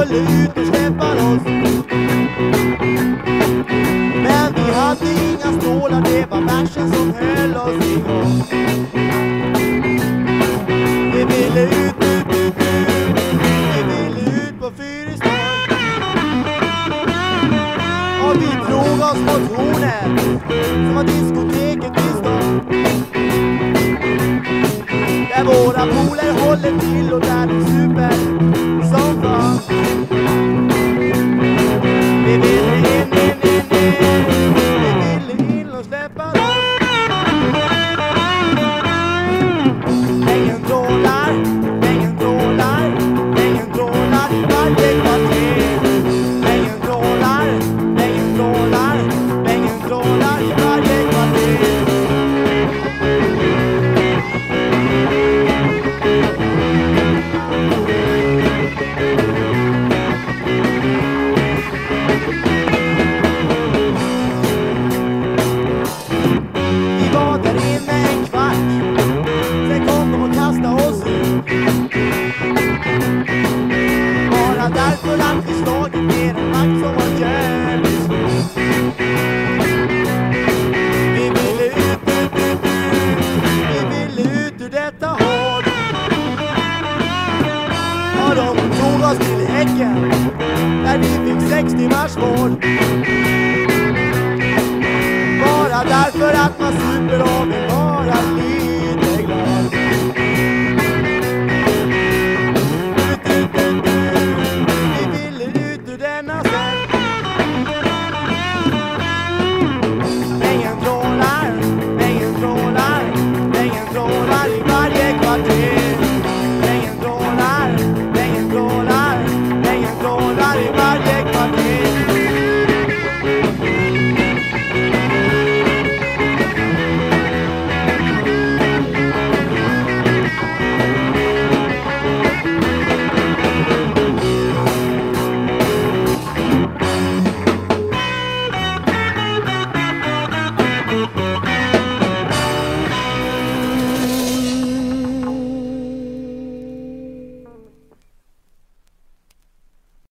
ville ut och släppa loss. Men vi hade inga stålar, det var bärsen som höll oss igång. Vi ville ut, vi ville ut på Fyristorp. Och vi drog oss mot Hornet, som var diskoteket i stan. Där våra poler håller till och där de super som fan. Vi ville in, vi ville in och släppa loss. Ingen trålar i varje kvarter. Ingen trålar i varje kvarter. Därför att vi slagit ner en makt som var jävligt stor. Vi ville ut ur detta hål. Och de tog oss till Häcken, där vi fick 6 timmars vård. Bara därför att man super och vill vara lite glad. Ingen trålar i varje kvarter.